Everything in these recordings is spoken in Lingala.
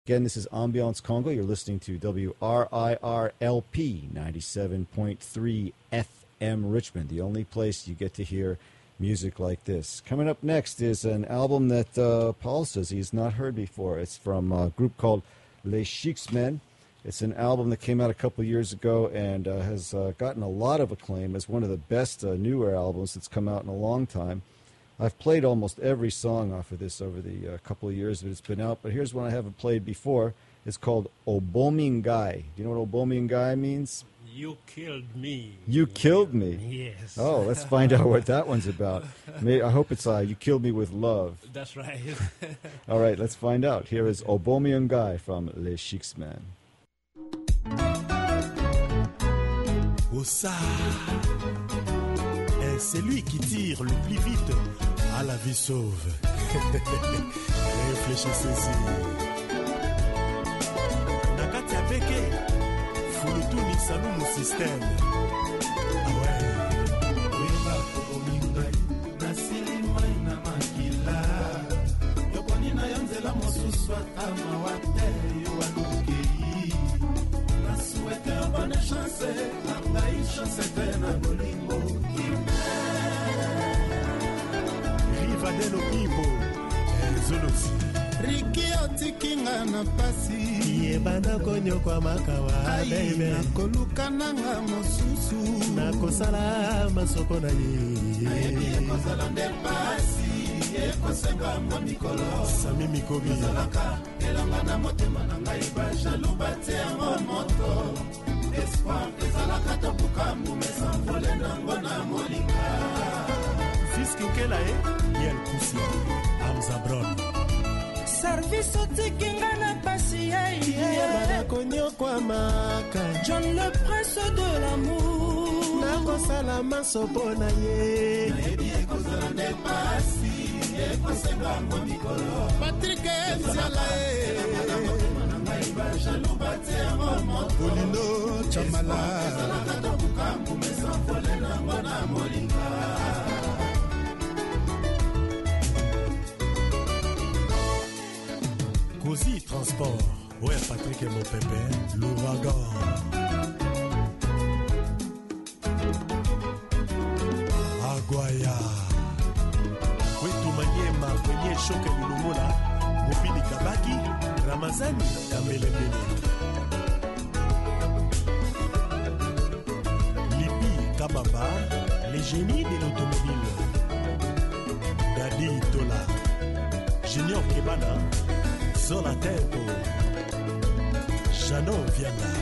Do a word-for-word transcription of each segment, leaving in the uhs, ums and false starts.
Again, this is Ambiance Congo. You're listening to W R I R L P ninety-seven point three F M Richmond, the only place you get to hear music like this. Coming up next is an album that uh, Paul says he's not heard before. It's from a group called Les Chics Men. It's an album that came out a couple of years ago and uh, has uh, gotten a lot of acclaim as one of the best uh, newer albums that's come out in a long time. I've played almost every song off of this over the uh, couple of years that it's been out, but here's one I haven't played before. It's called Obomingai. Do you know what Obomingai means? You killed me. You killed me? Yes. Oh, let's find out what that one's about. May, I hope it's uh, You Killed Me With Love. That's right. All right, let's find out. Here is Obomingai from Les Chics Men. Ossa, c'est lui qui tire le plus vite à la vie sauve. Réfléchissez-y. Nakati Abeke, Fulutuni Salumu System. Ah ouais. Weba Obomingai, Nasili Maina Makila. Yoponi na yanzela mosusu atama wate yuanukei. Nasuete bonne chance, langai chance tena bolingo. Vadelo Ibo, Zolosi. Riki otikinga na pasi. Yebana konyo kwa makawa, baby. Nakoluka nanga mosusu. Nakosala masoko na ye. Ayebi ekozala nde pasi. Ekosenga mwa mikolo. Sami mikobi. Zalaka, elanga na motema na ngai bajalu bate yango moto. Espoir, ezalaka topuka mbume sanvole nango na molinga. Fiskukela e, Yel Kusi, Amzabron. Service otikinga na pasi Yebana konyo kwa maka. John le prince de l'amour. Nakosala masopo na ye. Nayebi ekozala nde pasi. Ekosenga mwa mikolo. Patrick Nzala e. Nangai bajalu bate yango moto. Polino Chamala. Ezalaka topuka mbume sanvole nango na molinga. Cozy Transport, ouais Patrick et mon pépé, l'ouragan. Aguaya, oui tout maniema, kwenye choke lulumula, Mobili Kabaki, Ramazani, Kamelebele. Lipi Kababa, les génies de l'automobile. Dadi Tola, Junior Kebana. Zola Tempo, Jano Viana.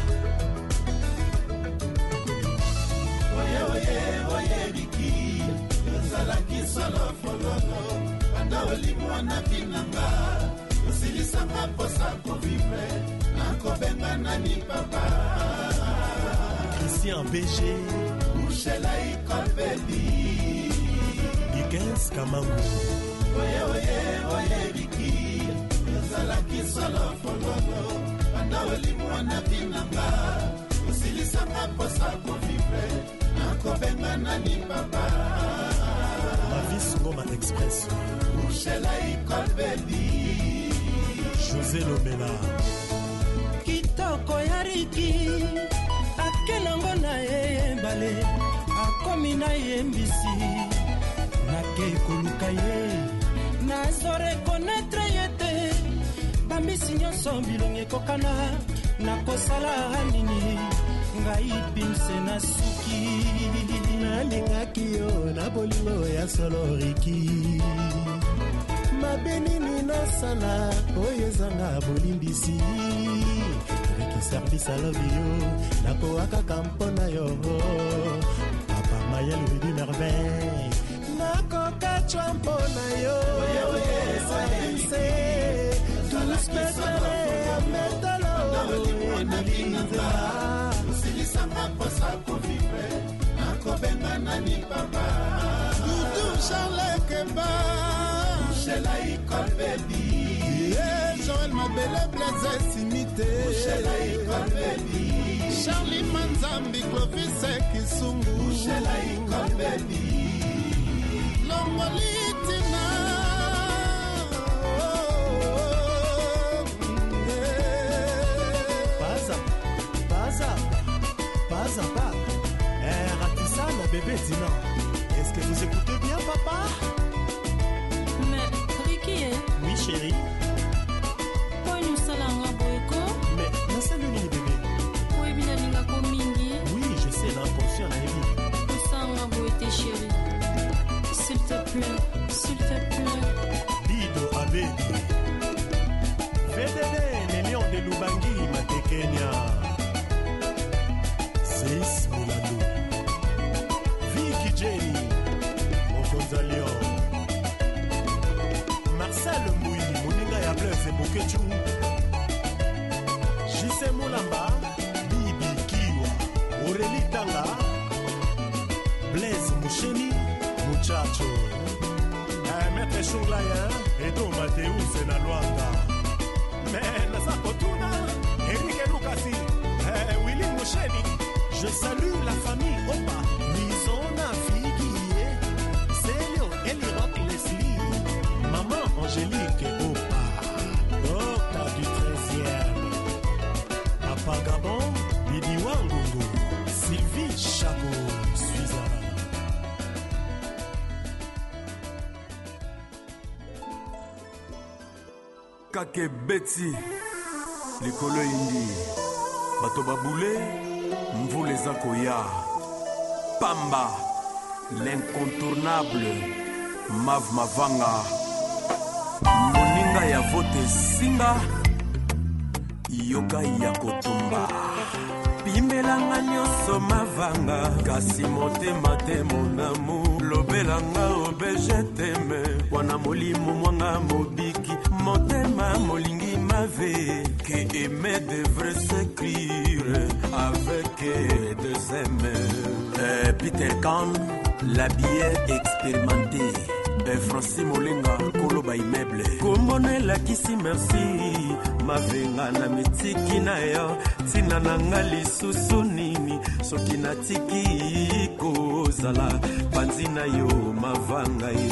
Oye, oye, oye, Biki, Zalaki solo fololo, Panda olimwa na binanga, Usilisanga posa kovivre, Nako benga nani papa. Christian B G, Ushela ikolbedi, Dickens Kamangu. Oye, oye, oye, Biki, Zalaki solo fololo, Panda olimwa na binanga, Usilisanga posa kovivre, Nako benga nani papa. Mavis Ngoma Express, Ushela ikolbedi, José Lomela. Kitoko yariki, akenango na ye mbale, akomi na ye mbisi, nake koluka ye, nazore konetre yete, bambisi nyonso bilonge kokana, nakosala nini, ngai pimse na suki. Nalingaki yo na bolingo ya soloriki. Mabenini nasala oyo ezanga bolimbisi. Riki service I love you, nakowakaka mpona yo. Papa Mayel lui du merveille, nakokachwa mpona yo. Oye, oye, service, tous petale ya metalo. Nalinga, usilisanga posa kovivre, nakobenga nani papa. Dudu Charles Kemba, Ushela ikolbedi, Joël Mabele Blaise Simite, Ushela ikolbedi, Charlie Manzambi Clovis Kisungu, Ushela ikolbedi, Longolitina. bébé Tina, est-ce que vous écoutez bien, papa? Mais, Ricky, hein? Oui, chérie. Pourquoi nous salons à Boyko? Mais, non, c'est le nini, bébé. Oui, bien, il y a Mingi. Oui, je sais, l'inconscient, la vie. Nous salons à Boyko, chérie. S'il te plaît, s'il te plaît. Dido Abedi. V D D, les lions de Lubangi, Matekenya. Seis Milano. Vicky Jenny, Mokonza Lion. Marcel Mouy, Moninga ya Blaise et Bokechu. Jise Moulamba, Bibi Kiwa, Aurélie Tanga, Blaise Moucheni, Muchacho. Eh, Maître Chunglaya, Edo Mateus et Naluanga. Mais Nasa Kotuna, Eric Lukasi, eh, Willy Moucheni. Je salue la famille Opa, Lisona Figuier, Célio Eliroc Leslie, Maman Angélique Opa, Docta du treizième, Papa Gabon, Bidi Wangungu, Sylvie Chaco, Suizana. Kake Betty, Likolo Indi, Bato Baboulé, Mvule Zakoya, Pamba, l'incontournable, Mav Mavanga, Moninga ya vote Singa, Yoga ya Kotumba, Pimelanga nyoso Mavanga, kasi motema te mon amour, lobelanga obeje teme, wana molimo mwanga mobiki, motema molingi mave, que aimer devrait s'écrire avec deux M. Euh, Peter Kahn, l'habillé expérimenté, euh, Francis Molenga, Koloba immeuble, Komone la kisi merci, mavenga na mitiki na yo, tina nanga lisusu nini, soki na tiki kozala, panzina yo mavanga yo.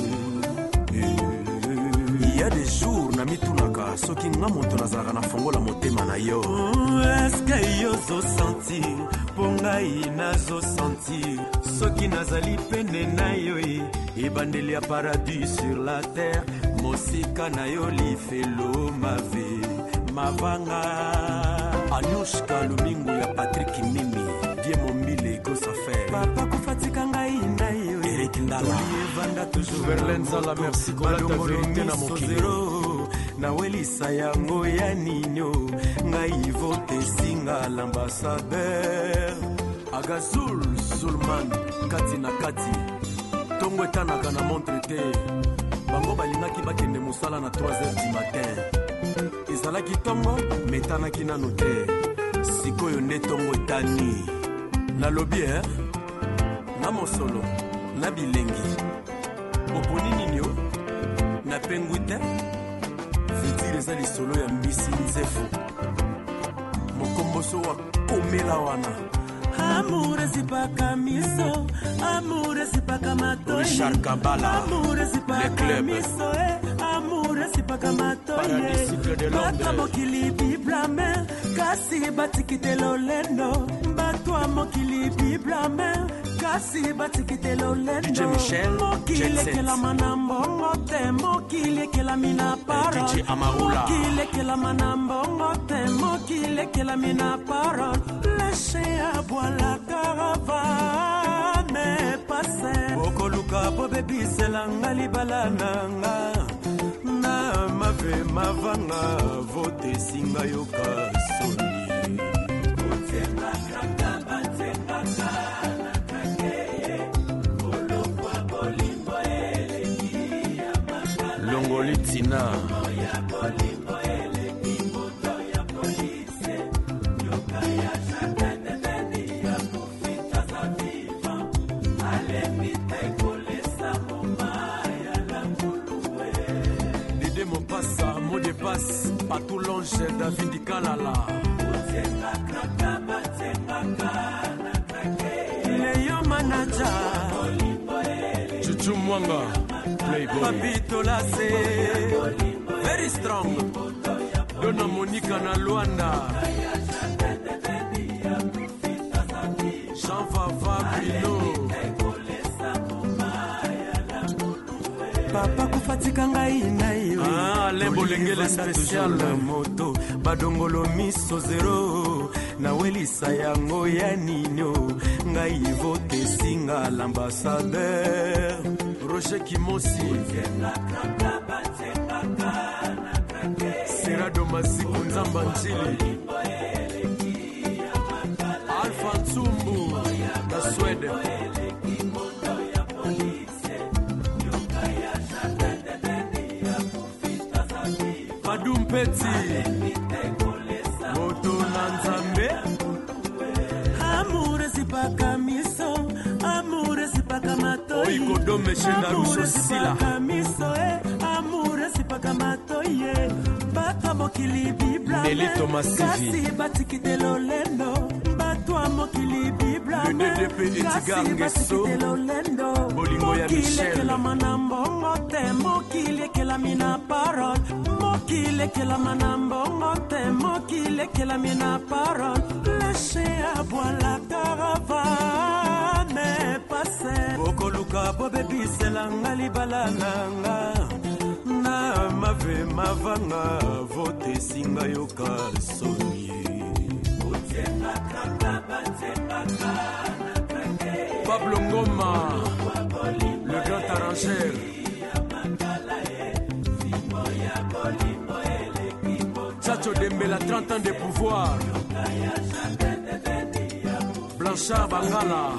Il y a des jours na mitunaka soki nga moto nazalaka na fongola motema na yo. Est-ce que yo zo sentir ponga ina zo sentir soki nazali pene na yo ebandeli ya paradis sur la terre mosika na yo lifelo mave mavanga Anushka Lumingo ya Patrick Mimi die mombile ko safer papa kufatika ngai na yo Eric Ndala Evanda toujours Verlenza la merci kolata vérité na mokilo na welisa yango ya ninyo ngai vote singa l'ambassadeur Agazul Sulman kati na kati tongo etanaka na montre te bango balingaki bakende mosala na trois heures du matin ezalaki tongo metanaki nano te sikoyo nde tongo etani nalobi eh? na mosolo na bilengi oponi nini yo na pengwi te vitire eza lisolo ya mbisi nzefu mokomboso wa komela wana Amour zipaka miso, amour zipaka matoi. Richard Kabala, amour zipaka miso, amour zipaka matoi. Bata mokili biblame, kasi batikite lolendo. Batwa mokili biblame, kasi batikite lolendo. D J Michel, mokile kela manambo te, mokile kela mina parole. D J Amaoula, mokile kela manambo te, mokile kela mina parole. Lâchez à boire la caravane passée. Boko luka po baby selanga libala nanga. Na mave mavanga vote singa yoka soni. Otenga kraka batenga kana kakeye. Olo kwa bolimbo eleki ya makala. Longolitina. Moya bolimbo eleki moto ya polise. Yoka ya Patoulange David Kalala Leyo Manaja Chuchu Mwanga Playboy Papito Lase Very strong Dona Monica na Luanda Jean Vava Brino papa kufatika ngai na yo. Ah, le bolengele spécial moto badongolo miso zero na welisa yango ya nino ngai vote singa l'ambassadeur Roger Kimosi Serado Masiku Nzamba Nchili Alpha Ntsumbu na Sweden Padum Peti Moto Nanzambe Amore sipaka miso Amore sipaka matoi Oiko dome shenda rusho sila Miso eh Amore sipaka matoi Bato mokili bibla Nelito Masivi Kasi batikite lolendo Bato mokili bibla Le D D P Etigar Ngeso Bolingo ya Michel Mokile kela manambo Te mokile kela mina parole Mokile kela manambo Te mokile kela mina parole Lâchez à boire la caravane Passez Bokoluka bobebi selanga libala nanga Na mave mavanga Vote singa yoka sonye Pablo Ngoma Le grand arrangeur Chacho Dembela trente ans de pouvoir Blanchard Bangala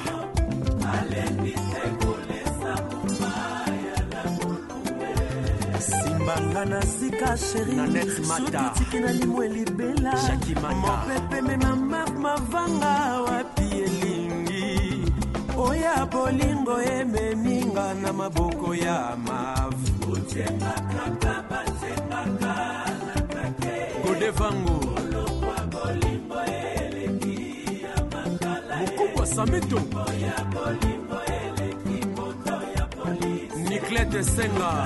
Simbangana Sika Chéri Nanette Mata Sotikina Limweli Bella Jackie Mata Mopepe Mema Mark Mavanga Wapi Elingi Oya Bolingo Eme Minga Na maboko ya mavu Gode Vango Mukubwa Sameto Niklete Senga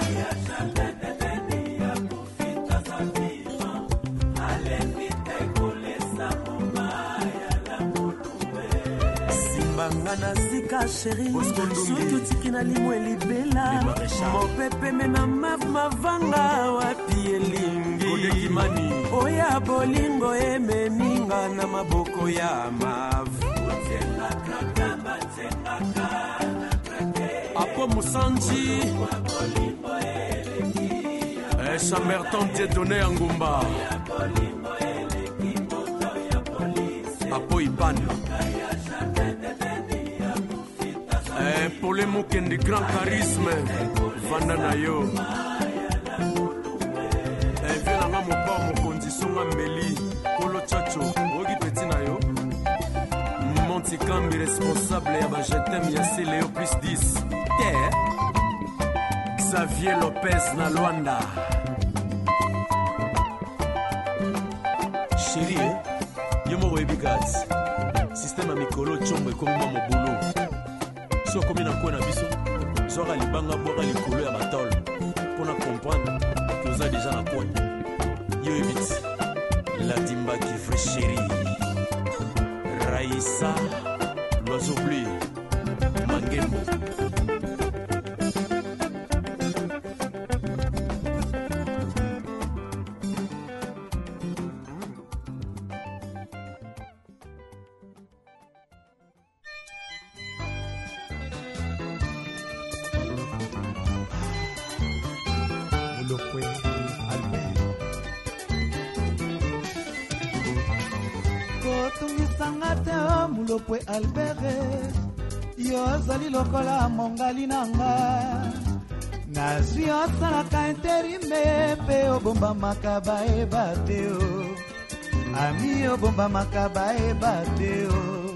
Simbangana Zika Chéri Soto Tikina Limweli Bella Mopepe Mena Mav Mavanga Wapi Elingi Oya Bolingo Eme Minga Na maboko ya mavu Apo Musanji Chamberton Dieudonné Angumba Apo Ipan Eh, pour les mots qui ont de grand charisme, Vandanayo. Eh, viens là, mon père, mon condition, ma Meli, Kolo Chacho, Ogi Petinayo. Monti Kambi responsable, Yaba Jetem, Yassé Léo plus dix. Terre. Xavier Lopez, na Luanda. Chérie, Yomo Webigats. Système à Mikolo, Chombe, comme moi, mon boulot. So comme na kona biso zora libanga boka likolo ya batol pour na comprendre que vous avez déjà na kona yo evite la dimba qui fraîcherie Raïssa l'oiseau bleu Mangembo Mulopwe Albert yo zali lokola mongali nanga nazwi osalaka interime pe obomba makaba ebateo ami obomba makaba ebateo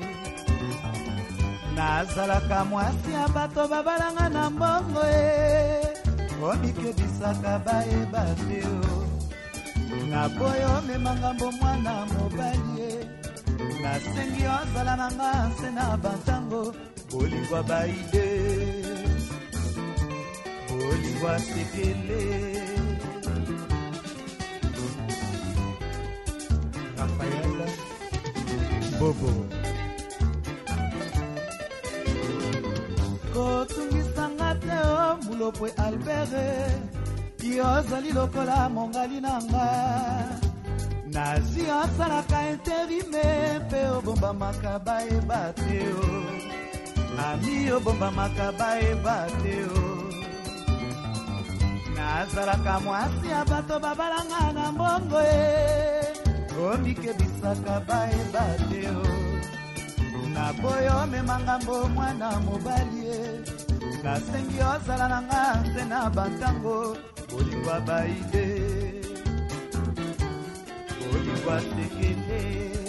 nazalaka mwasi ya bato babalanga na mbongo e omikebisaka baebateo naboyo memangambo mwana mobali nasengi ozala nanga nse na bantango bolingwa baide bolingwa sekele Rafaela Bobo kotungisanga te o mulo topwe Albert yozali lokola mongali nanga nazi asalaka interime mpe obombamaka bayeba te o ami obombamaka bayeba te o nazalaka mwasi ya bato babalanga na mbongo e omikebisaka bayeba te o naboyo memangambo mwana mobali e nasengi ozala na nga nse na bantango bolingwa baide bolingwa sekele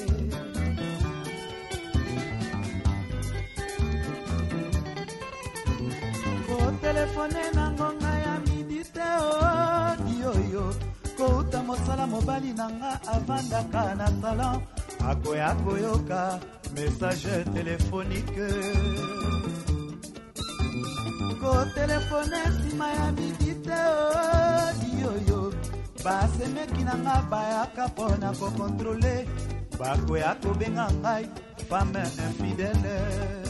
kotelefone na ngonga ya midi te o dioyo kouta mosala mobali na nga avandaka na salon akoya koyoka message téléphonique ko telefone sima ya midi te o dioyo basemeki na nga bayaka mpona kokontrole bakoya kobenga ngai femme infidèle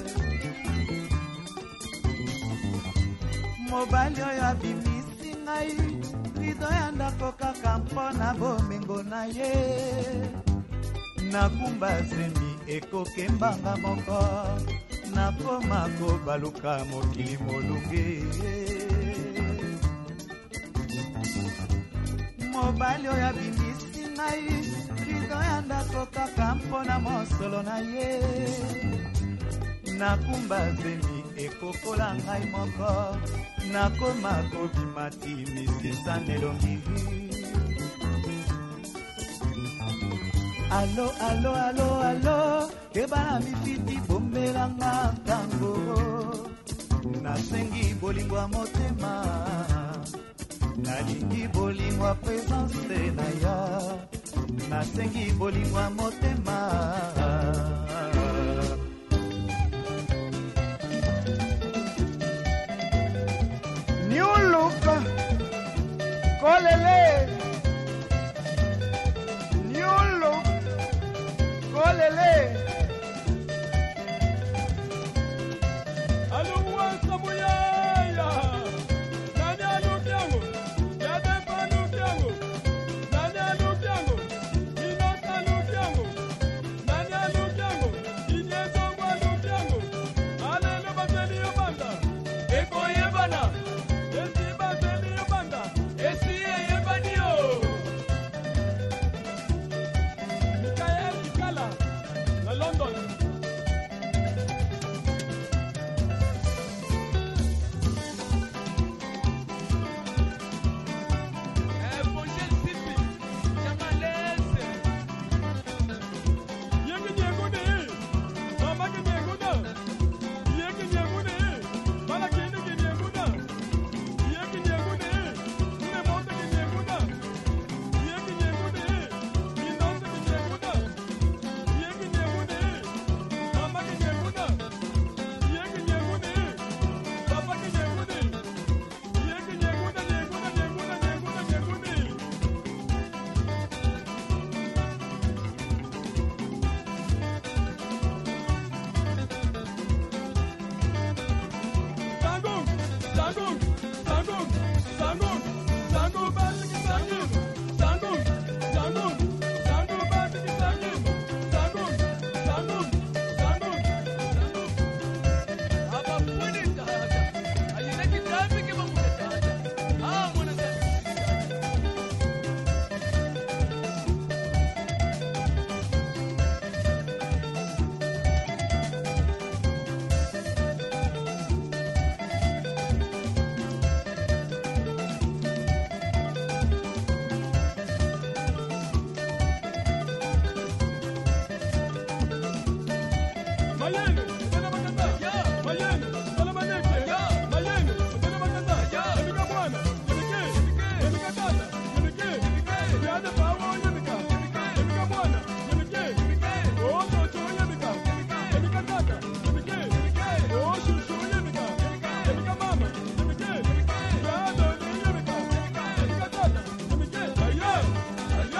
mobali oyo abimisi ngai rido ya ndako kaka mpona bomengo na ye nakumba zemi ekokembanga moko nakoma kobaluka mokili molunge mobali oyo abimisi ngai rido ya ndako kaka mpona mosolo na ye nakumba zemi ekokola ngai moko nakoma kobimati misisana elongi alo alo alo alo kebana mifiti bombelanga ntango nasengi bolingwa motema nalingi bolingwa presence na ya nasengi bolingwa motema New look kolele New look kolele Aluwa Samuyaya Nani Alukiango Yade Palukiango Nani Alukiango Minota Alukiango Nani Alukiango Inyezongo Alukiango Alelo Bateli Yobanda Eko Yebana Esi Bateli Yobanda Esi Yebanio Mikael Kikala Na London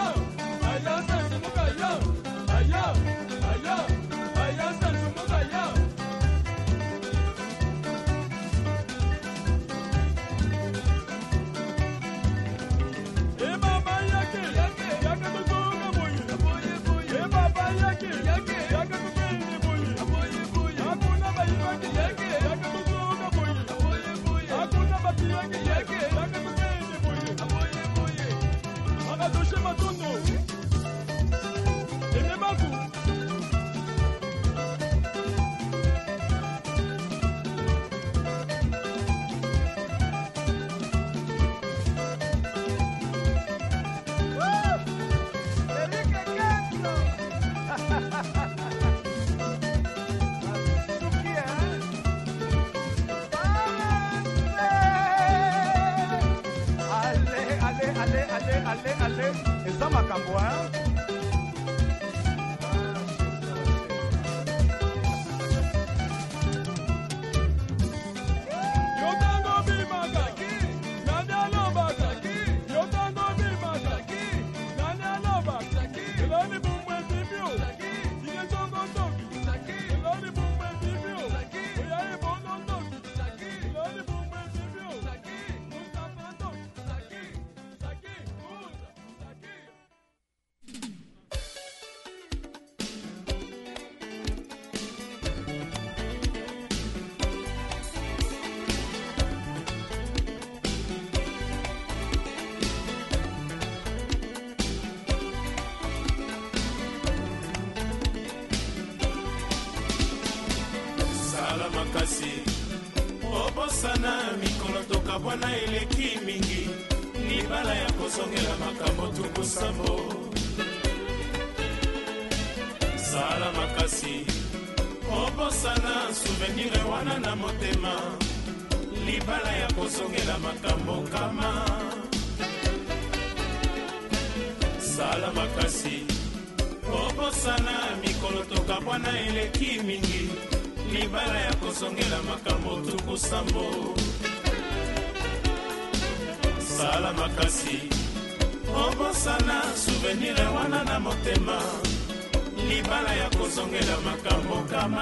Aya, aya, aya, aya, aya, makasi obosana mikolo tokabwana eleki mingi libala ya kozongela makambo tukusambo sala makasi obosana souvenir wana na motema libala ya kozongela makambo kama sala makasi obosana mikolo tokabwana eleki mingi libala ya kozongela makambo tukusambo sala makasi obosana souvenir wana na motema libala ya kozongela makambo kama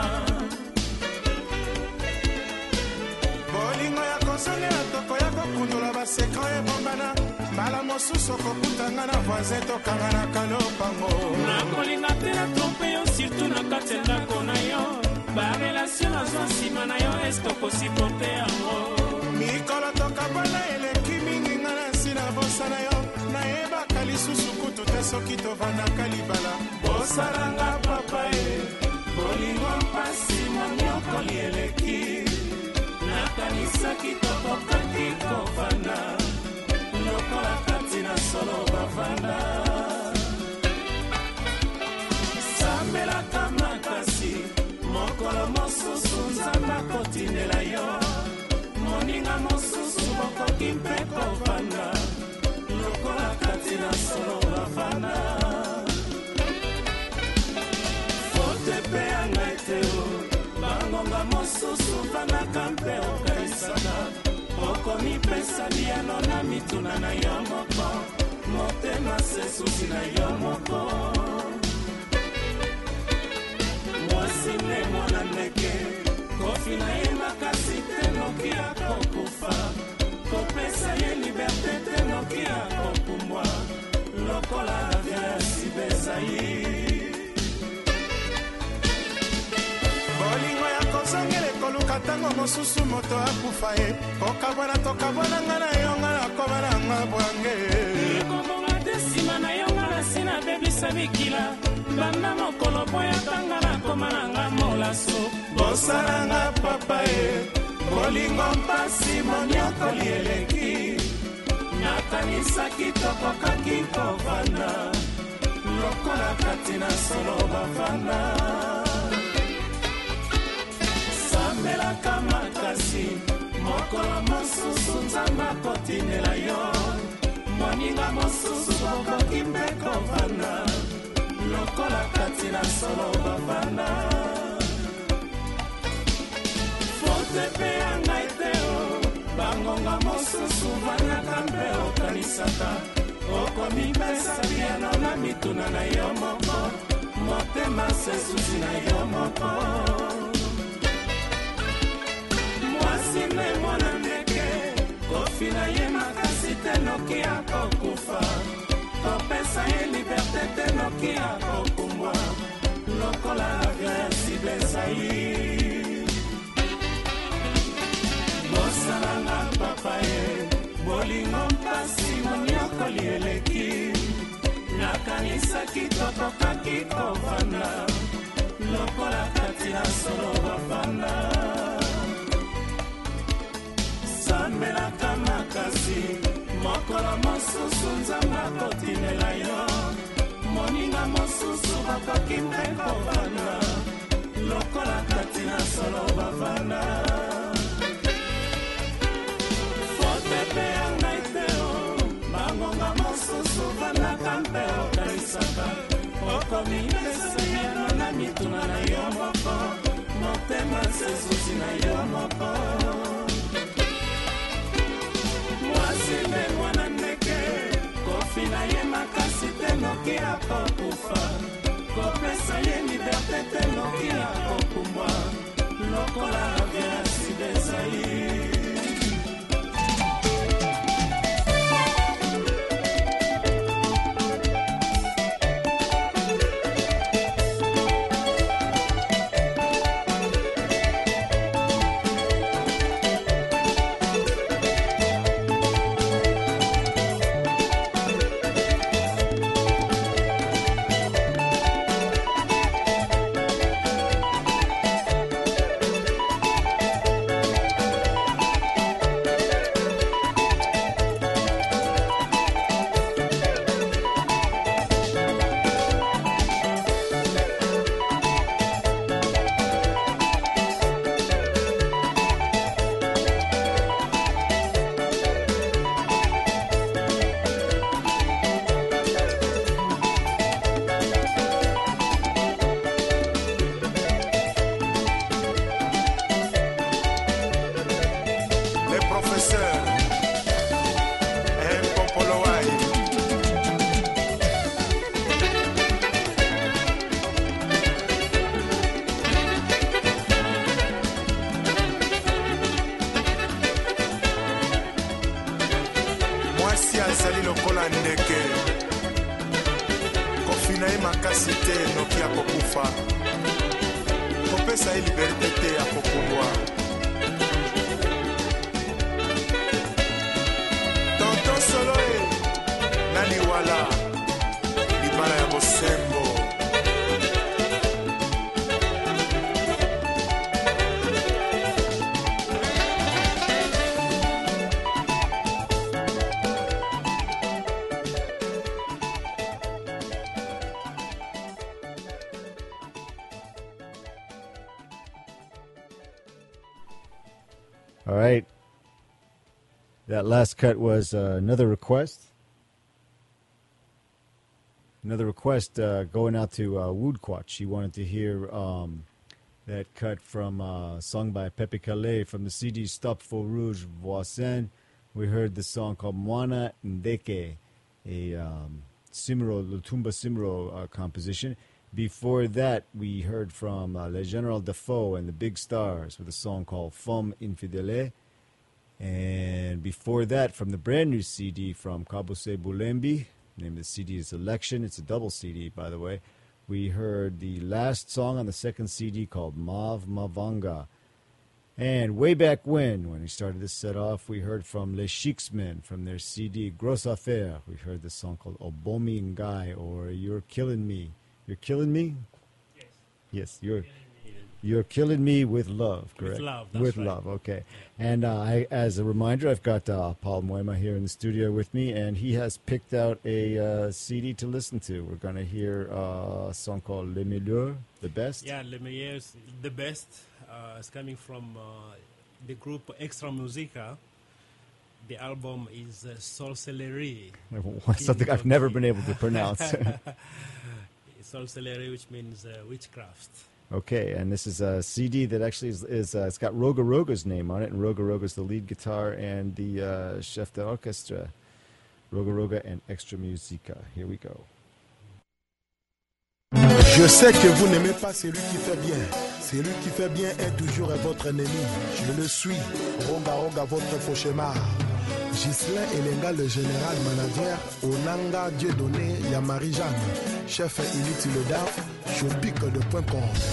bolingo ya kozongela toko ya kokundula basekre ebombana mbala mosusu okokutanga na voisin tokanganaka lopango nakolinga te na trompe yo surtout na kati ya ndako na yo barelatio nazwa nsima na yo este okosipote yango mikolo tokabwana eleki mingi nga na nsi na bosa na yo nayebaka lisusu kutu te soki tovandaka libala bosalanga papa e bolingo mpasi monyokoli eleki nakanisaki tokokaki kovanda lokola kati na solo bavanda sambelaka makasi mokolo mosusu nzamba kotindela yo moninga mosusu bokoki mpe kovanda lokola kati na solo bavanda fote mpe ya ngai te o bangonga mosusu vanaka mpe okaisaka okomipesa liano na mituna na yo moko motema sesusi na yo moko mwasine mwana ndeke kofi na ye makasi te noki akokufa kopesa ye liberte te noki akokumbwa lokola avia ya sibezai bolingo ya kozongela ekoluka ntango mosusu moto akufa ye okabwana tokabwana nga na yo nga nakobana nga bwange ekobonga te nsima na yo nga nasi nabebisa bikila banda mokolo boyakanga nakoma na nga molaso bosalanga papa ye bolingo mpasi monyokoli eleki nakanisaki tokokaki kovanda lokola kati na solo bavanda sambelaka makasi mokolo mosusu nzamba kotindela yo moninga mosusu bokoki mpe kovanda lokola kati na solo bavanda fote mpe ya ngai te o bangonga mosusu vanaka mpe okanisaka okomipesa biano na mituna na yo moko motema sesusi na yo moko mwasine mwana ndeke kofi na ye makasi te noki akokufa kopesa ye liberte te noki akokumbwa mokoli eleki nakanisaki tokokaki kovanda lokola kati ya solo bavanda sambelaka makasi mokolo mosusu nzamba kotinela yo moninga mosusu bakoki mpe kovanda lokola kati na solo bavanda fotepe ya ngai te o bangonga mosusu vandaka mpe okaisaka okomi peseyano na mituna na yo moko motema sesusi na yo moko mwasi mpe mwana ndeke kofi na ye makasi te noki akokufa kopesa ye liberte te noki akokumbwa lokola aviasi bezai All right. That last cut was uh, another request. Another request uh, going out to uh, Woodquatch. She wanted to hear um, that cut from uh, sung by Pepe Calais from the C D Stop for Rouge Voisin. We heard the song called Mwana Ndeke, a um, Simro, Lutumba Simro uh, composition. Before that, we heard from uh, Le General Defoe and the Big Stars with a song called Femme Infidèle. And before that, from the brand new C D from Kabuse Bulembi, the name of the C D is Election. It's a double C D, by the way. We heard the last song on the second C D called Mav Mavanga. And way back when, when we started this set off, we heard from Les Chicsmen from their C D Grosse Affaire. We heard the song called Obomi Ngai, or You're Killing Me. You're killing me? Yes. Yes, you're you're killing me with love, correct? With love, that's With right. love, okay. And uh, I, as a reminder, I've got uh, Paul Moima here in the studio with me, and he has picked out a uh, C D to listen to. We're going to hear uh, a song called Les Meilleurs, the best. Yeah, Les Meilleurs, the best. Uh, it's coming from uh, the group Extra Musica. The album is uh, Sorcellerie. Something I've never been able to pronounce. Sorcellerie, which means uh, witchcraft. Okay, and this is a C D that actually is, is uh, it's got Roga Roga's name on it, and Roga Roga's the lead guitar and the uh, chef d'orchestre. Roga Roga and Extra Musica. Here we go. Je sais que vous n'aimez pas celui qui fait bien. Celui qui fait bien est toujours votre ennemi. Je le suis. Roga Roga, votre cauchemar. Ghislain Elenga, le général manager. Onanga, Dieu donné, Yamari Jeanne. Chef inutile d'art. Je pique de point com.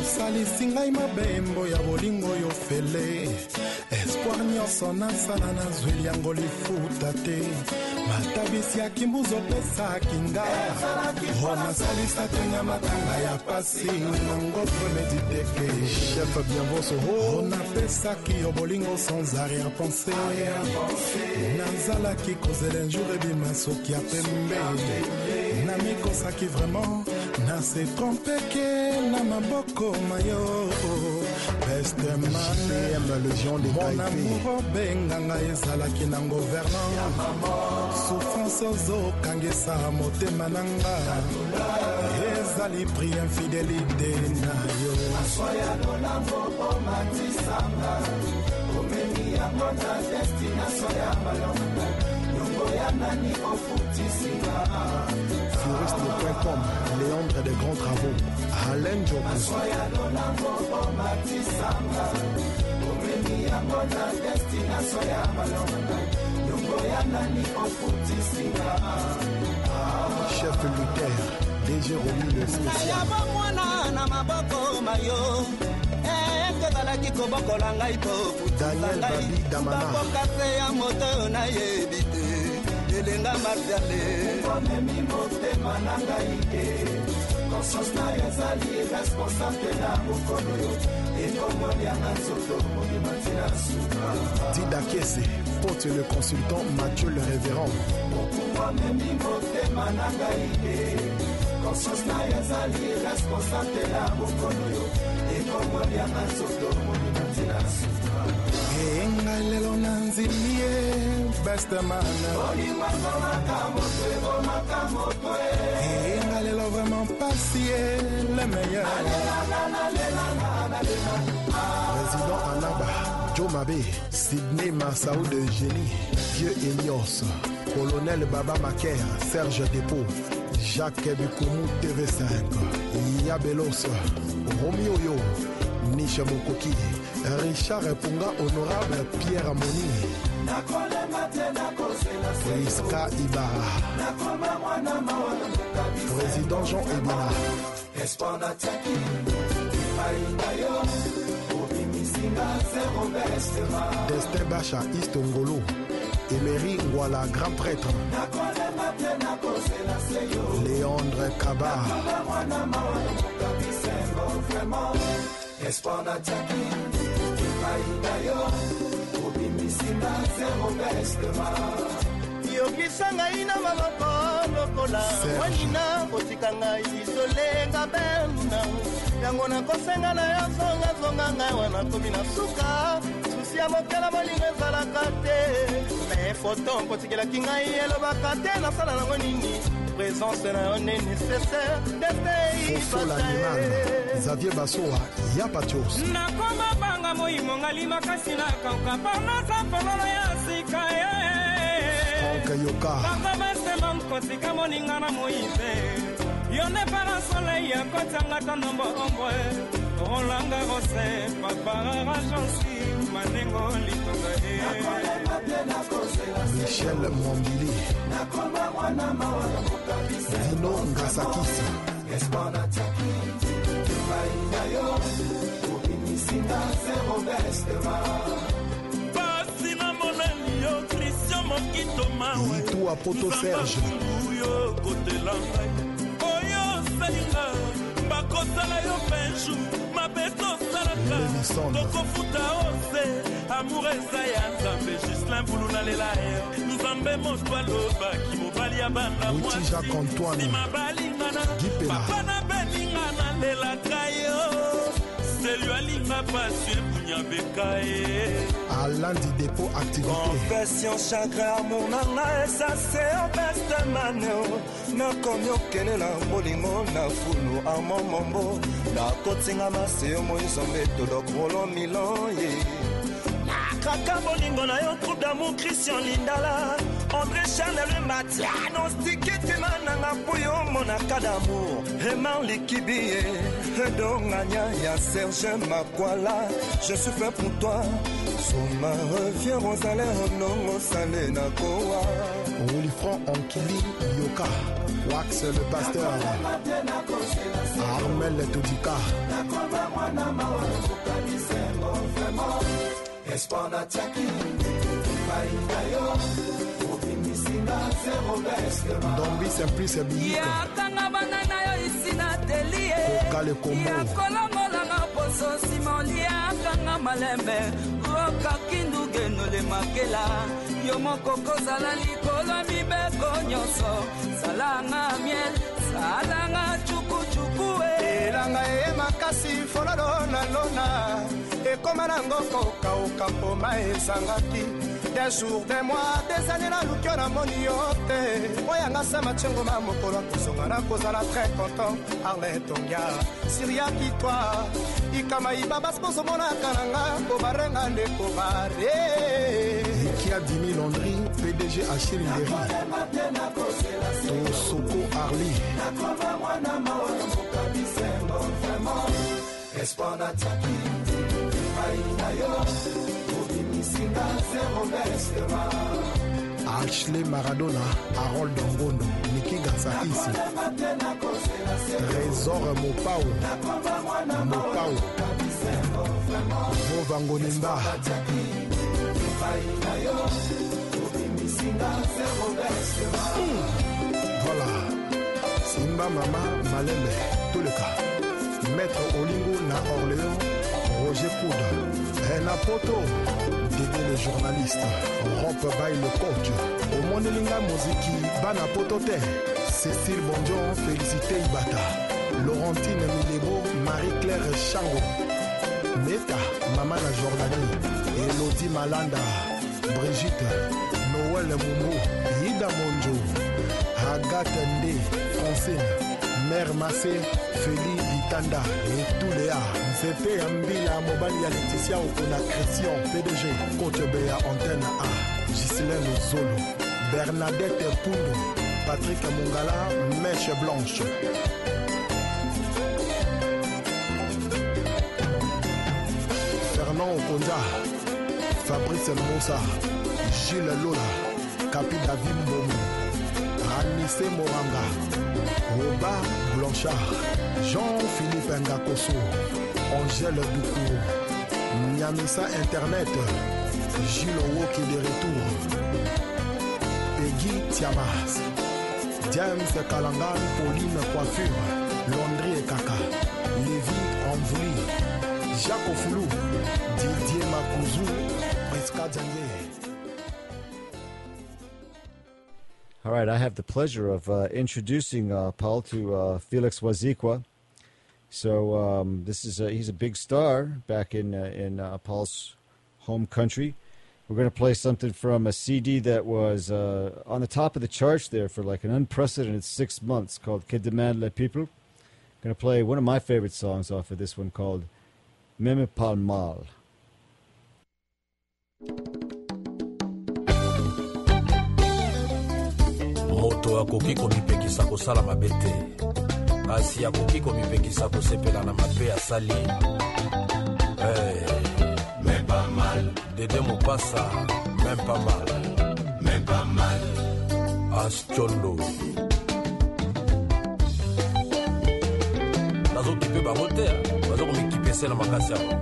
osalisi ngai mabembo ya bolingo yo fele espoir nyonso nasala nazweli yango lifuta te matabisi ya kimbuzo opesaki nga o nasalisa te matanga ya pasi nango premediteke chef bienvoso o napesaki yo bolingo sans arrière pensée nazalaki kozela njour ebima soki ya pembe namikosaki vraiment nase trompeke na maboko mayo beste man mon amour obenganga ezalaki na gouvernance souffrance ozokangisa motema na nga ezali pri infidélité na yo Soya lolambo omatisanga omemi yango na destination ya malonga nyongo ya nani ofutisinga Furiste point com, Léandre des grands travaux, Alain Djoko. Soya lolambo omatisanga omemi yango na destination ya malonga nyongo ya nani ofutisinga Chef Luther, D G Romy le spécial. Na maboko mayo eske zalaki kobokola ngai to Daniel Babi Damana bakokase ya moto na yebi te elenga martiale omemi motema na ngai te conscience na ezali responsable na mokolo yo ekomolianga nzoto mobima ntina suka Dida Kese, Pote le consultant, Mathieu le révérend omemi motema na ngai te conscience na ezali responsable na mokolo yo ekomolianga nzoto mobima ntina suka engai lelo na nzimi ye best man engai lelo vraiment pasie le meilleur président Anaba Joe Mabe Sydney Massaou de Génie Vieux Elios Colonel Baba Maker Serge Dépôt Jacques Bikoumou T V cinq Yabelos Romeo Yo Nisha Mokoki Richard Punga Honorable Pierre Amoni Priska Ibarra Président Jean Ebina Destin Bacha Istongolo Emery Ngwala Grand Prêtre Léandre Kaba yokisa ngai na maboko lokola wanina kotika ngai isolenga bena yango nakosenga na yo zongazonga ngai wana komi na suka susi ya mokela molingo ezalaka te me foto nkotikelaki ngai elobaka te nasala nango nini présence na yo ne nécessaire dete Xavier Bassoa Yapatios nakoma banga moyimo ngali makasi na kauka parnasa pololo ya sika ye Yoka banga mesema mkotika moninga na moize yone para soleil ya kotanga tanombo ombwe olanga rose papara jansi manengo litonga e Michel Mwambili Dino Ngasakisi Pasi na moneli yo Christian Mokito mawe Itu Apoto Serge Oyo salinga bakosala yo penju mabeto salaka tokofuta ose amour eza ya nzambe Gislin Mbulu nalela ye nzambe moto alobaki mobali ya banda mwasi nsima balingana papa na beninga nalelaka yo selio alinga pasi ebunya beka ye Alain du dépôt activité confession chagrin amour nanga esa se obeste maneo nakomi okelela bolingo na fulu amomombo nakotinga maseo moizombe tolokolo miloye nakaka bolingo na yo troupe d'amour Christian Lindala André Chanel Matiano stikitima nanga puyo monaka d'amour Eman Likibiye Edonganya ya Serge Makwala je suis fait pour toi Soma revient Rosalé Onongo Salé Nakoa Wilfran Ankili Yoka Wax le pasteur Armel Todika Dombi Simplice Biika yakanga bana na yo isi na telie yakolongolanga poso simoli yakanga malembe okakindugenole makela yo moko kozala likolo mibeko nyonso salanga miel salanga chukuchuku elanga ye makasi fololo na lona ekoma nango kokauka mpoma ezangaki des jours, des mois, des années na lukio na moni yo te oyanga sa machengo ma mokolo akozonga na kozala très content Arlette Ongia siriaki toi ikama ibaba sposomonaka nanga kobarenga ndeko bare Ikia Dimi Landry P D G Achille Nderi Tosoko Arli Ashley Maradona, Harold Dongondo, Niki Gansakisi, Trésor Mopao, Mopao, Vovangonimba. Voilà, Simba Mama Malembe, tout le cas. Maître Olingo na Orléans, Roger Poudre, Hena Poto. Dédé le journaliste, Rob by le coach, au Monelinga Moziki, Bana Potote, Cécile Bonjon, Félicité Ibata, Laurentine Milebo, Marie-Claire Chango, Neta, Maman la Jordanie, Elodie Malanda, Brigitte, Noël Moumou, Ida Monjo, Agathe Ndé, Francine, Mère Massé, Feli Litanda et tous les A. Nzepe Ambila Mobali Laetitia Okona Christian, P D G, Coach Béa Antenne A, Ghislaine Zolo, Bernadette Poundo, Patrick Mongala, Mèche Blanche. Fernand Okonza, Fabrice Moussa, Gilles Lola, Capi David Mbomu, Anissé Moranga, Oba Blanchard, Jean-Philippe Ngakoso, Angèle Doukou, Nyamisa Internet, Gilles Woki de retour, Peggy Tiamas, James Kalangan, Pauline Coiffure, Landry et Kaka, Lévi Amvouli, Jacques Foulou, Didier Makouzou, Priska Djangé. All right, I have the pleasure of uh, introducing uh, Paul to uh, Felix Wazikwa. So um, this is a, he's a big star back in uh, in uh, Paul's home country. We're going to play something from a C D that was uh, on the top of the charts there for like an unprecedented six months called Que Demandent le Peuple. I'm going to play one of my favorite songs off of this one called Meme Pas Mal. Moto akoki komipekisa kosala mabe te kasi akoki komipekisa kosepela na mabe asali hey. Même pas mal Dédé Mopassa même pas mal même pas mal Ascholo nazokipe bango te bazokomikipe se na makasi yango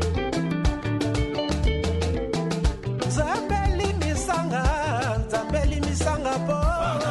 Nzambeli misanga Nzambeli misanga po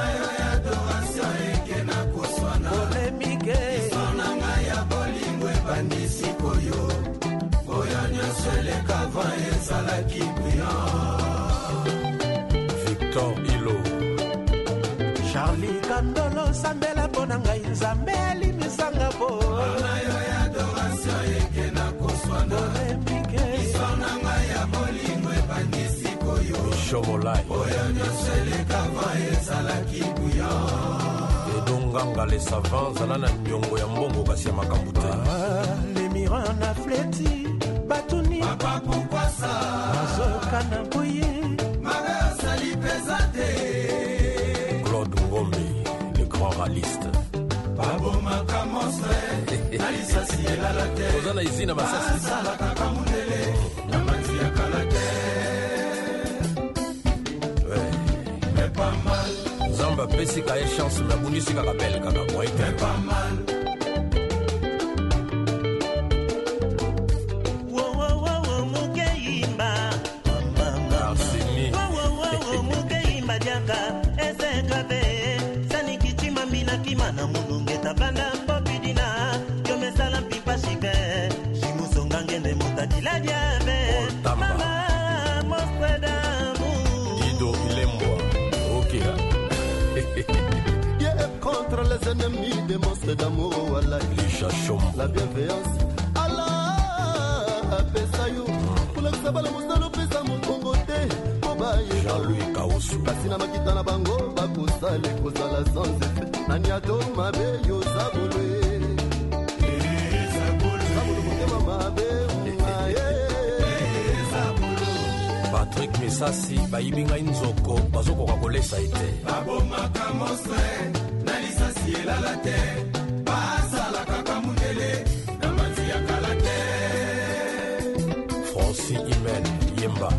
Victor Hilo Charlie Kandolo Sambela Bonanga Nzambeli misanga po Ona yo ya adoration eke na koswana Olympique Isonanga ya bolingo ebandisi koyo Shomolai Oya nyosele kava ezalaki buya Edonganga les savants zala na nyongo ya mbongo kasi ya makambo te Les mirants na fleti Batuni Papa pourquoi ça Azoka na boye Maga sali pesate Claude Ngombe le grand raliste Babo makamosre Nalisa siela la terre Kozana izina masasi Sala kakamundele Namanzi ya kalate Mais pas mal Zamba pesi kaye chance mais abundisi kaka belle kaka moi Mais pas mal un ennemi démonstre d'amour au walai. La bienveillance. Allah, pesayo. Pour la sabala mosalo pesa mon congoté. Mobaye. Jean-Louis Kaosu. Kasina makita na bango bakusale kozala sans effet. Nani ato mabe yo sabolo. Patrick Mesasi bayibinga inzoko bazokoka kolesa ete babomaka mostre na lisasi elala te basala kaka mundele na manzi ya kala te. Francis Imen Yemba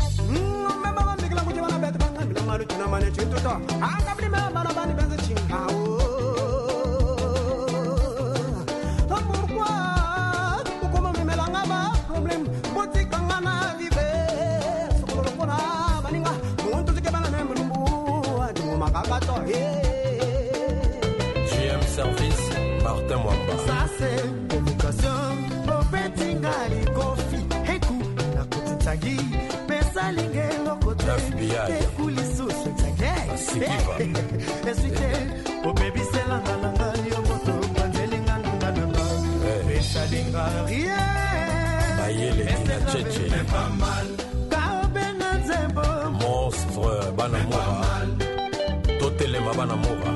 G M Service, Martin Mwamba. Ça c'est convocation, Bopetinga Likofi, Heku, la Kotitagi, Pesalinge, Lokote, F B I, Ekulisu, Setage, Eswite, Obebi Selanga, Langa, Yomoto, Pandelinga, Nanga, Pesalinga, rien, Bayele, Tina Tchétché, pas mal, Kaobenga Zembo, Monstre, Banamora, Totelema Banamora.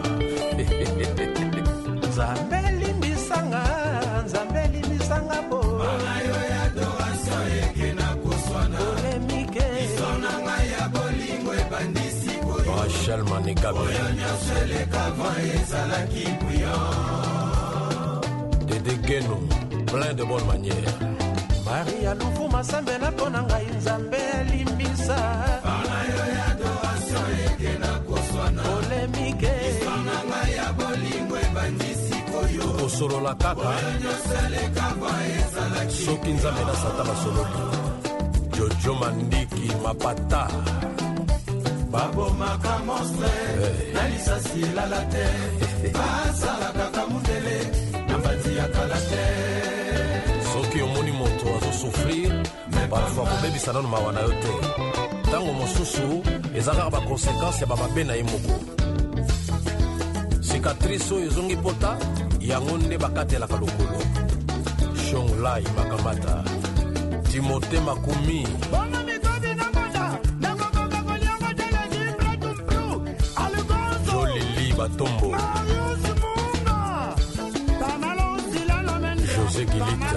Zambeli misanga, Zambeli misanga po. Malayo ya adoration ekena koswana. Polémique. Isona ngaya bolingo ebandisi koyo. Rachel Manigabe. Oyo nyonso elekava ezalaki bouillon. Dédé Guénou, plein de bonnes manières. Maria Lufu Masambela pona ngai Zambeli misa. Malayo ya adoration ekena koswana. Polémique. Isona ngaya bolingo ebandisi koyo. Osolola kaka soki nzambe nasata basololi Jojo Mandiki Mapata babomaka monstre na lisasi elala te basala kaka mundele na mbanzi ya kala te. soki omoni moto azosouffrir parfois kobebisa nano mawa na yo te ntango mosusu eza kaka bakonsekanse ya bamabe na ye moko. Cicatrice oyo ezongi pota yango nde bakatelaka lokolo. Shonglai Makamata, Timothée Makumi, Jolili Batombo, José Guilita,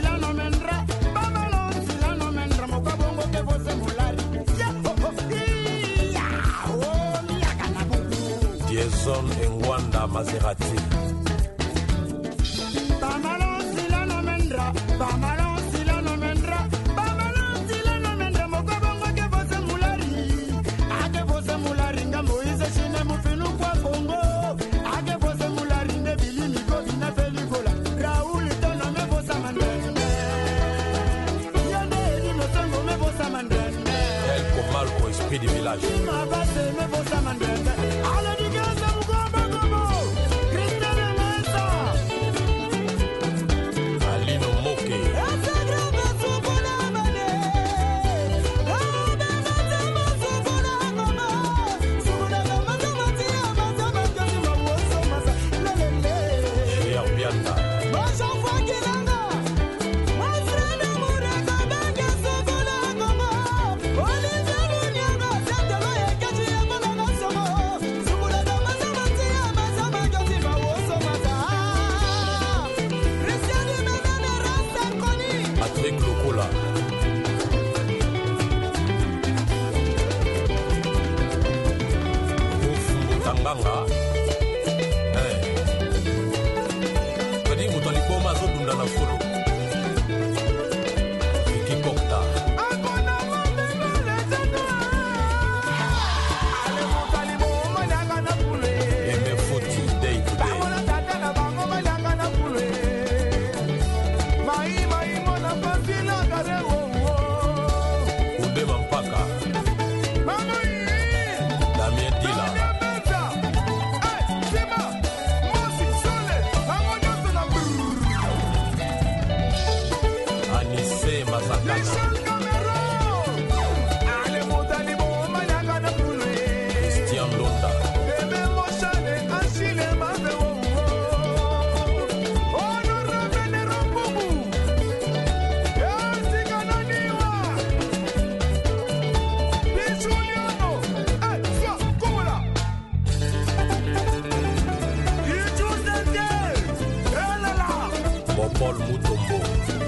Diezon Engwanda Maserati. Du village. Alino Moke. Cher Bianda. Jean-Paul Mutombo.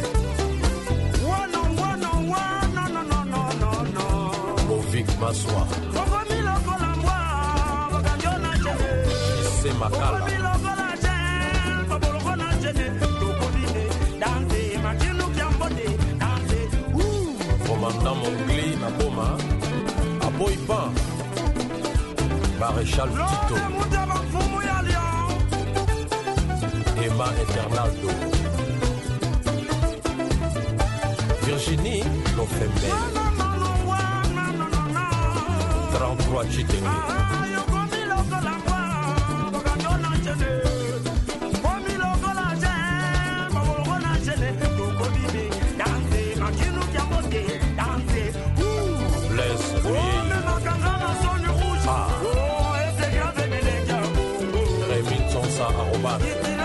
Movic Maswa. Jissé Makala. Commandant Mongli Naboma. Aboiban. Maréchal Tito. Emma Eternaldo. Virginie Lofembe. trente-trois Chitenge. Blaise Rémi Tsonsa Arobas.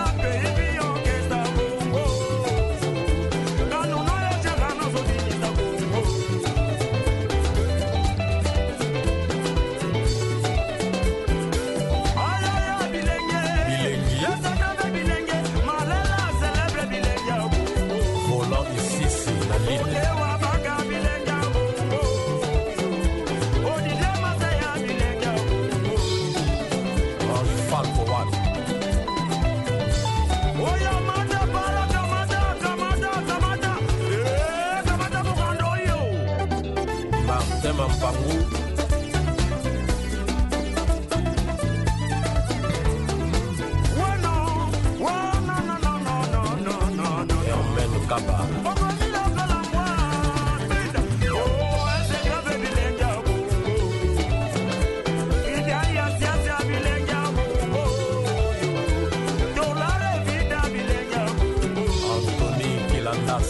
Mampangu. Hermène Kaba. Anthony Kilandas.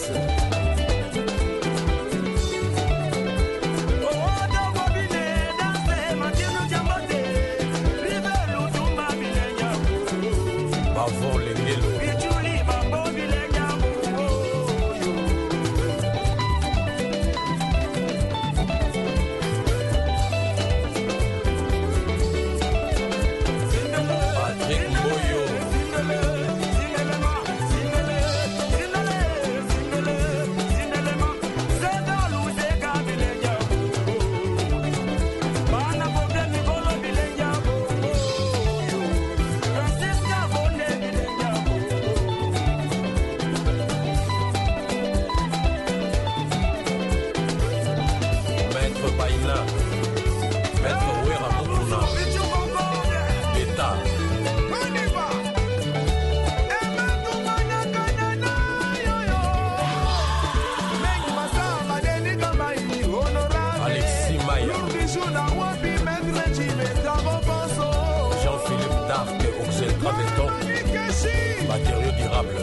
Matériaux durables.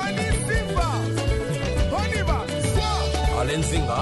Alain Zinga.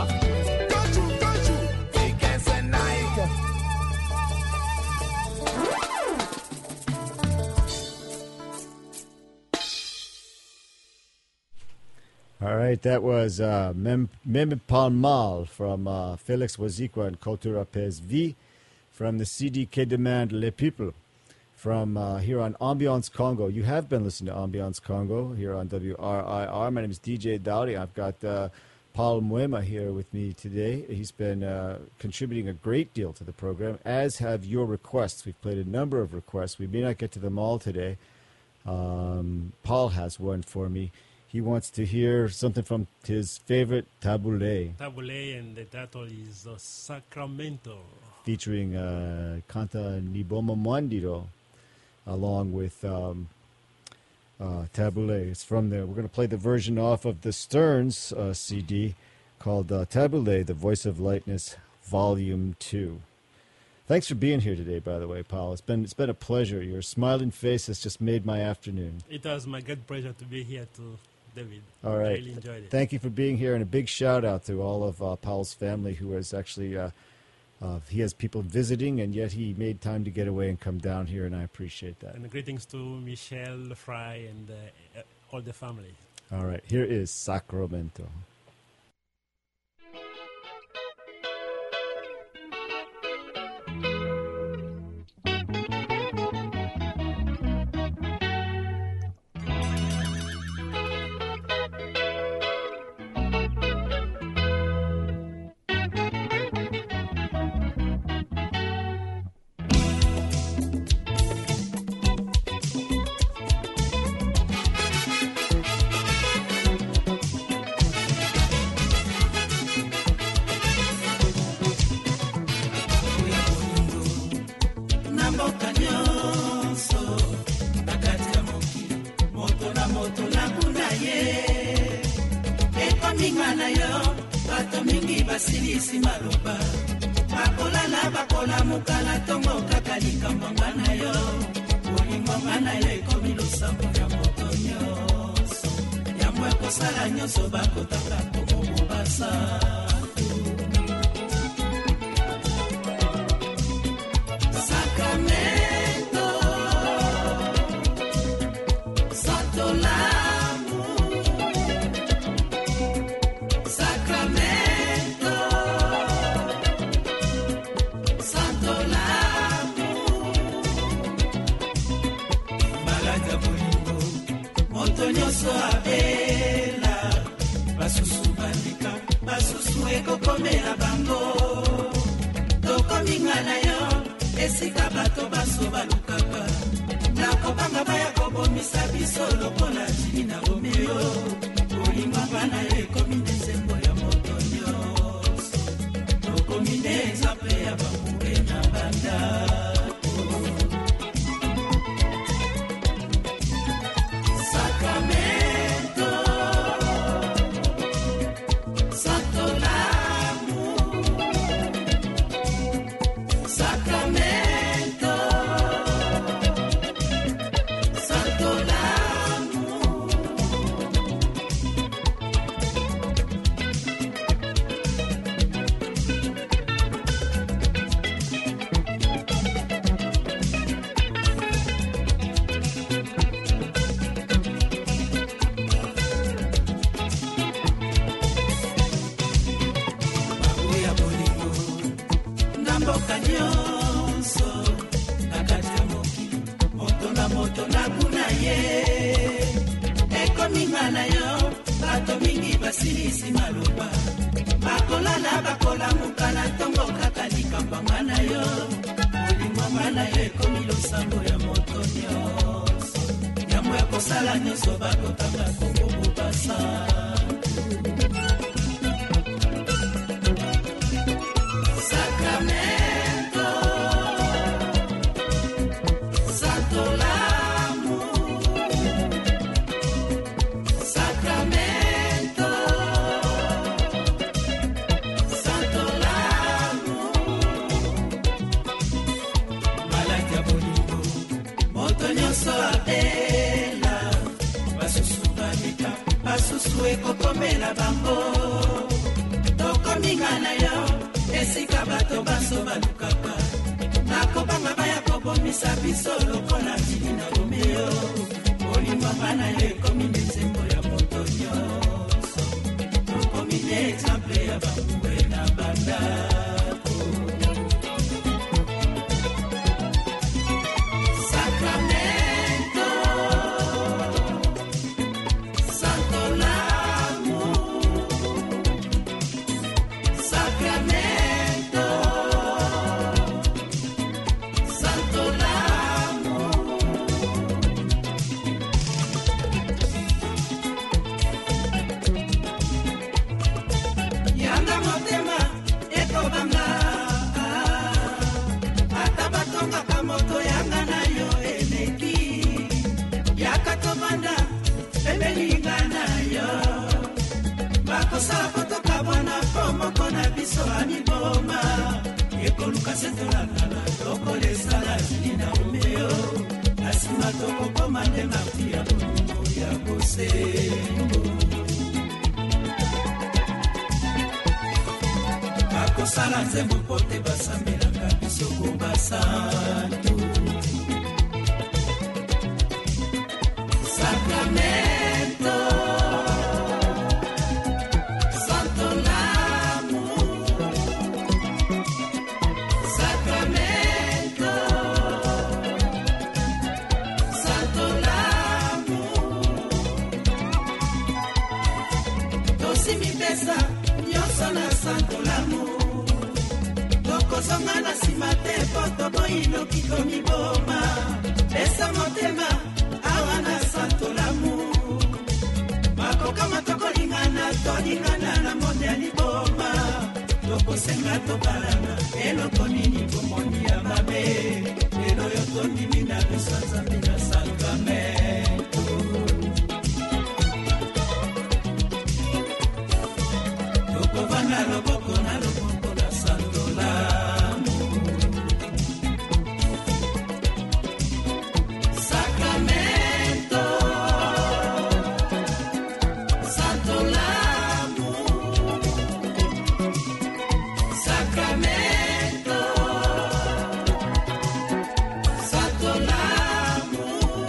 All right, that was uh, Mem Mem Palmal from uh, Felix Wazikwa and Cultura Pes V from the C D Que Demande Les People from uh, here on Ambiance Congo. You have been listening to Ambiance Congo here on W R I R. My name is D J Dowdy. I've got uh, Paul Mwema here with me today. He's been uh, contributing a great deal to the program, as have your requests. We've played a number of requests. We may not get to them all today. Um, Paul has one for me. He wants to hear something from his favorite Tabule. Tabule, and the title is uh, Sacramento. Featuring uh, Kanta Niboma Mwandiro, along with um, uh, Tabule. It's from there. We're going to play the version off of the Stearns uh, C D called uh, Tabule, The Voice of Lightness, Volume two. Thanks for being here today, by the way, Paul. It's been it's been a pleasure. Your smiling face has just made my afternoon. It was my great pleasure to be here too, David. All right. I really enjoyed it. Thank you for being here, and a big shout out to all of uh, Paul's family who has actually, uh, uh, he has people visiting, and yet he made time to get away and come down here, and I appreciate that. And greetings to Michelle, Fry, and uh, all the family. All right. Here is Sacramento. tokominga na yo bato mingi basilisi maloba bakolala bakola mokala tongo kaka likambo nga na yo bolingo nga na yo ekomi losambo ya moto nyonso yambo ekosala nyonso bakotaka komobobasa Sacramento Santo l'amore Sacramento Santo l'amore Malaga bolingo moto nyonso abela basusu bandika basusu ekokomela bango tokominga na yo esika bato baso balukaka nakobanga baya kobomisa biso lokola jini na romeo bolingo bana yo ekomi nzembo ya moto nyonso tokomi ne exemple ya bamure na banda Sacramento Santo l'amore Sacramento Santo l'amore babuya bolingo na mboka nyonso na kati ya mokili moto na moto na kuna ye ekominga na yo bato mingi basilisi maloba bakolala bakola mokala tongo kaka likambo nga na yo bolingo nga na yo ekomi losambo ya moto nyonso yambo ya kosala nyonso bakotanga kobobobasa Sacramento Santo l'amore Sacramento Santo l'amore Malaki ya bolingo moto nyonso abela basusu bandika basusu ekokomela bango tokominga na yo esika bato baso balukaka nakobanga baya kobomisa biso lokola jini na romeo bolingo bana yo ekomi nzembo ya moto nyonso tokomi ne exemple ya bamure na bandako Sacramento Santo l'amore Sacramento Santo l'amore yanga motema ekobanga ata batongaka moto yanga na yo eleki yaka tobanda emelinga na yo bakosala kotoka bwana po moko na biso amiboma ekoluka setolakala tokolesala jini na romeo asima tokokoma nde marti ya bolingo ya bosembo bakosala nzembo mpo te basambelaka biso kobasantu Sacramento Santo l'amore Sacramento Santo l'amore tosimi pesa nyonso na Santo l'amore tokozonga na nsima te po toboyinoki komiboma pesa motema awa na Santo l'amore bakokama tokolingana tolingana na monde ya liboma tokosenga tobalana eloko nini bomoni ya mabe lelo yo tondimi na biso nzambe na Sacramento na loboko na loboko na santolamu Sacramento Santolamu Sacramento Santolamu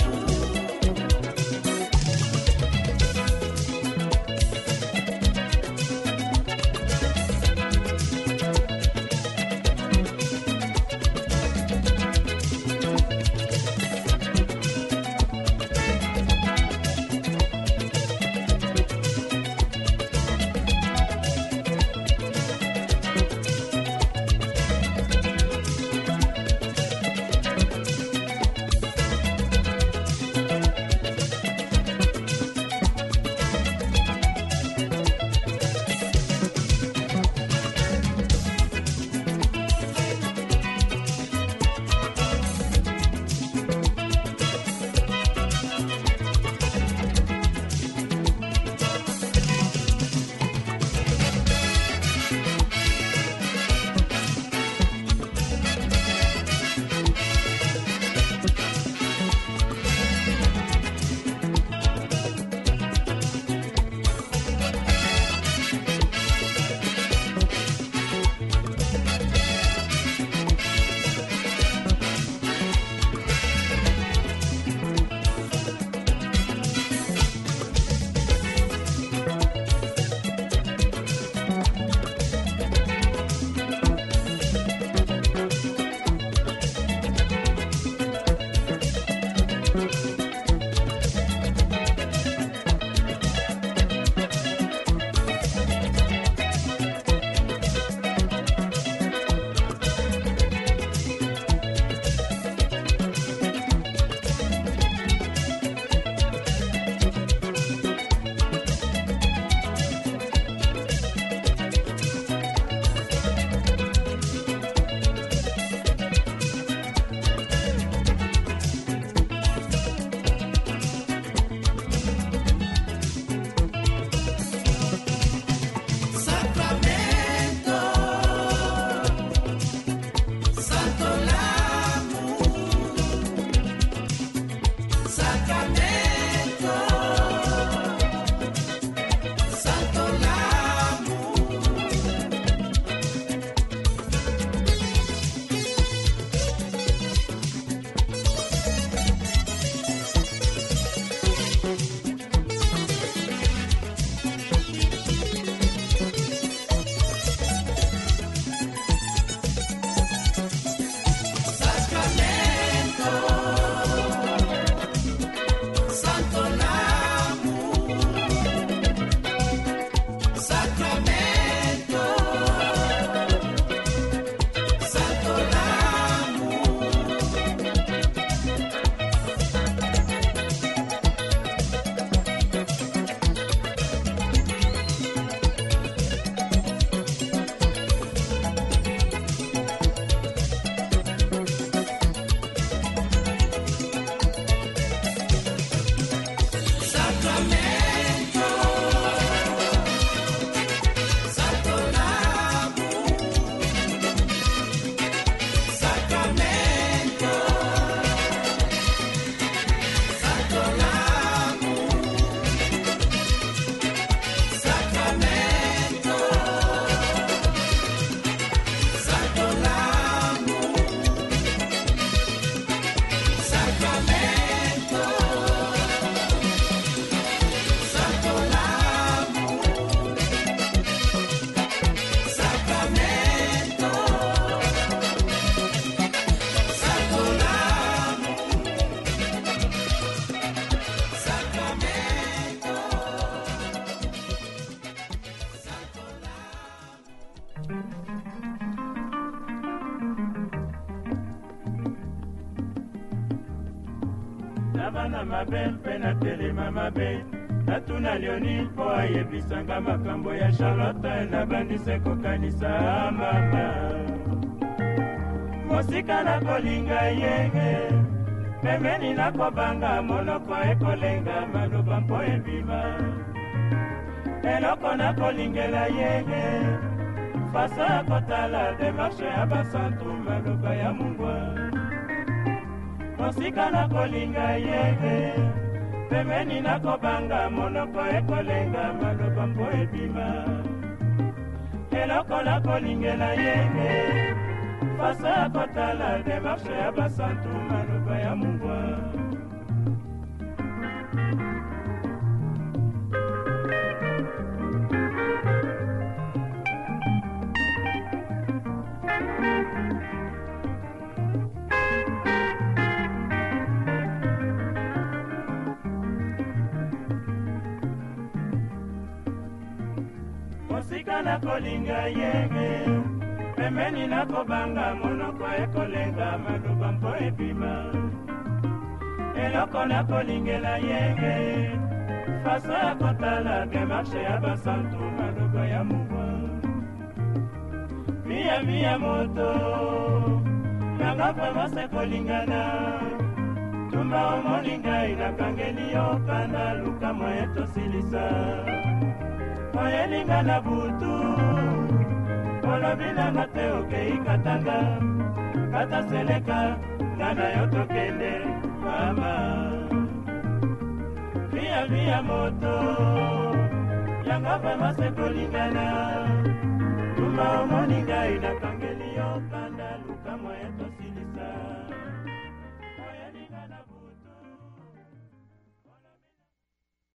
nabana mabe mpe natelema mabe natuna Leonil mpo ayebisanga makambo ya Charlotte nabandise kokanisa mama mosika nakolinga yenge pembeni nakobanga monoko ekolenga maloba mpo ebima eloko nakolingela yenge faso ya kotala demarshe ya basantu maloba ya mungwa mosika na kolinga yege pemeni na kobanga monoko ekolenga maloba mpo ebima eloko na kolingela yege faso ya kotala demarshe ya basantu maloba ya mungwa mosika na kolinga yege pembeni na kobanga monoko ekolenga maloba mpo ebima eloko na kolingela yege faso ya kotala demarshe ya basantu maloba ya mungwa mia mia moto nanga vraimen se kolingana tumba omoni ngai nakangeli yo kanda luka moye tosilisa oyelinga na butu olobi nanga te okei katanga kata seleka nga na yo tokende mama via via moto yanga vraimen se kolingana tumba omoni ngai nakangeli